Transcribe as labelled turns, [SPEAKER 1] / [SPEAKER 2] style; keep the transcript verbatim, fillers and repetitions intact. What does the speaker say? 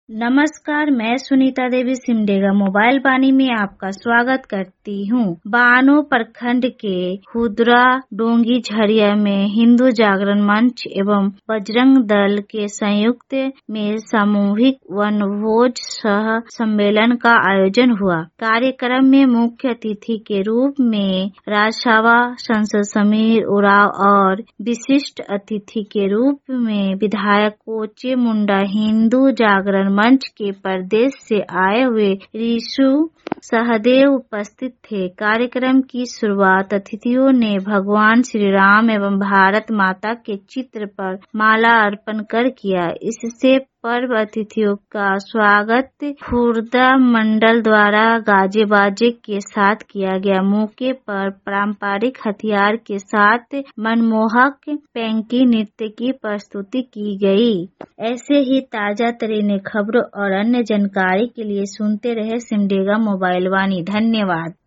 [SPEAKER 1] नमस्कार, मैं सुनीता देवी सिमडेगा मोबाइल वाणी में आपका स्वागत करती हूँ। बानो प्रखंड के खुदरा डोंगी झरिया में हिंदू जागरण मंच एवं बजरंग दल के संयुक्त में सामूहिक वनभोज सह सम्मेलन का आयोजन हुआ। कार्यक्रम में मुख्य अतिथि के रूप में राजसभा सांसद समीर उरांव और विशिष्ट अतिथि के रूप में विधायक कोचे मुंडा, हिंदू जागरण मंच के प्रदेश से आए हुए ऋषु सहदेव उपस्थित थे। कार्यक्रम की शुरुआत अतिथियों ने भगवान श्री राम एवं भारत माता के चित्र पर माला अर्पण कर किया। इससे पर्व अतिथियों का स्वागत खुर्दा मंडल द्वारा गाजे बाजे के साथ किया गया। मौके पर पारंपरिक हथियार के साथ मनमोहक पेंकी नृत्य की प्रस्तुति की गई। ऐसे ही ताजा तरीन खबरों और अन्य जानकारी के लिए सुनते रहे सिमडेगा मोबाइल वाणी। धन्यवाद।